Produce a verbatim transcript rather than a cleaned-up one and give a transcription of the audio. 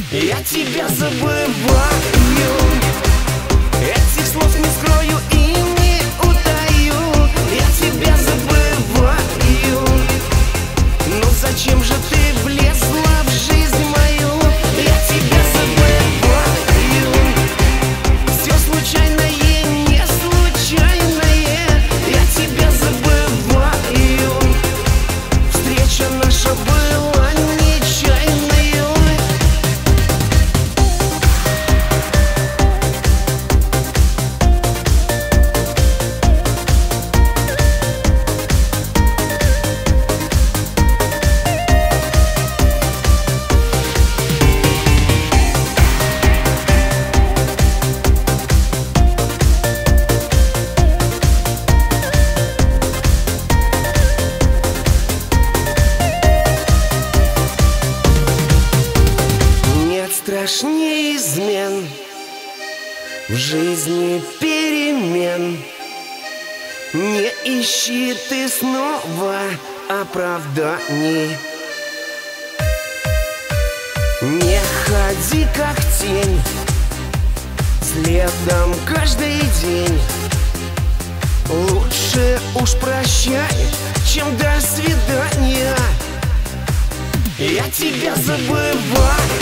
Я тебя забываю. Этих слов не скрою и не утаю. Я тебя забываю. Но зачем же ты влезла в жизнь мою? Я тебя забываю. Все случайное, не случайное. Я тебя забываю. Встреча наша была нечаянной. Страшнее измен, в жизни перемен. Не ищи ты снова оправданий. Не ходи как тень следом каждый день. Лучше уж прощай, чем до свидания. Я тебя забываю.